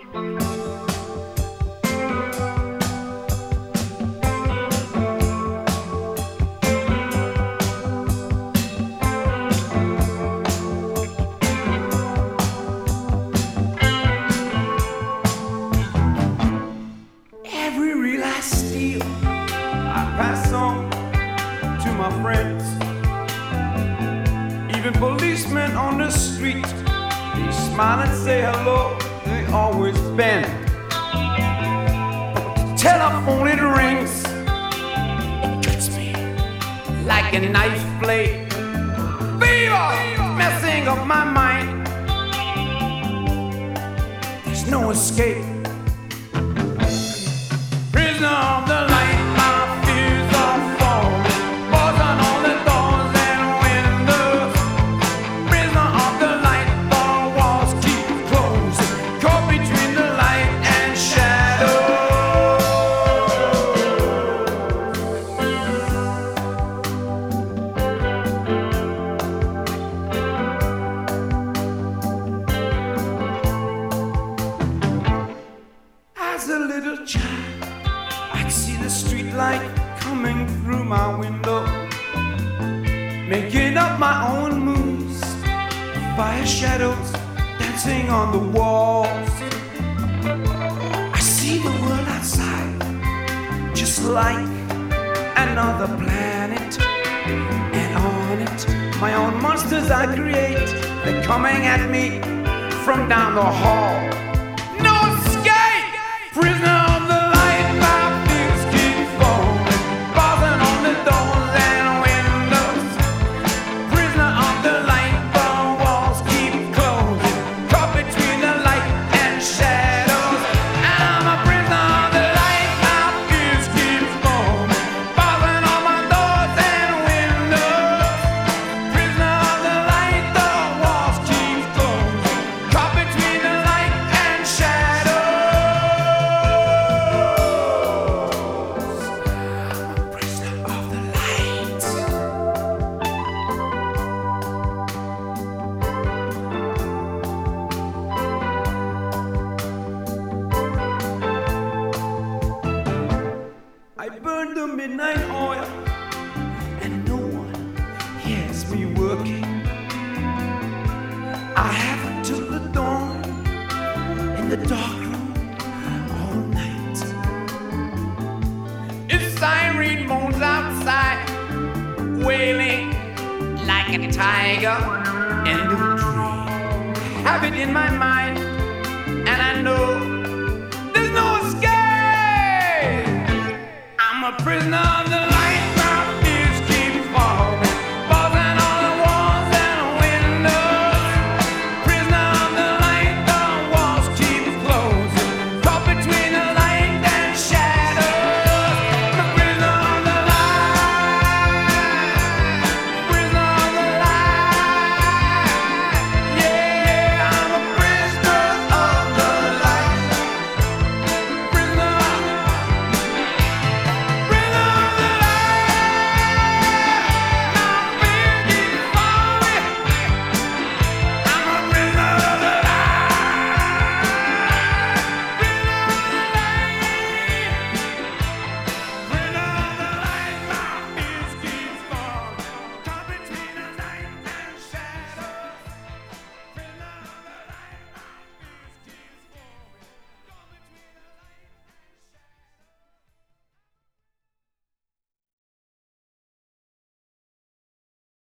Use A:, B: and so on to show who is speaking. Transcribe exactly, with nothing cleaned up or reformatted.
A: Every reel I steal, I pass on to my friends. Even policemen on the street, they smile and say hello, they always bend. But the telephone, it rings, it cuts me like a knife blade. Fever, messing up my mind, there's no escape. Prisoner of the light, my fears are falling, buzzing on the doors and windows. Prisoner of the light, the walls keep closing, caught between the light and shadows. As a little child, I'd see the street light coming through my window, making up my own moves, fire shadows dancing on the walls. I see the world outside, just like another planet, and on it, my own monsters I create. They're coming at me from down the hall. No escape, prisoner of the light, my fears keep falling, buzzing on the doors and windows. Prisoner of the light, the walls keep closing, caught between the light and shadows. I'm a prisoner of the light, my fears keep falling, buzzing on my doors and windows. Prisoner of the light, the walls keep closing, caught between the light and shadows. I burned the midnight oil, and no one hears me working. I have till the dawn in the dark room all night. If siren moans outside, wailing like a tiger, end of dream. Have it in my mind, and I know there's no escape. I'm a prisoner.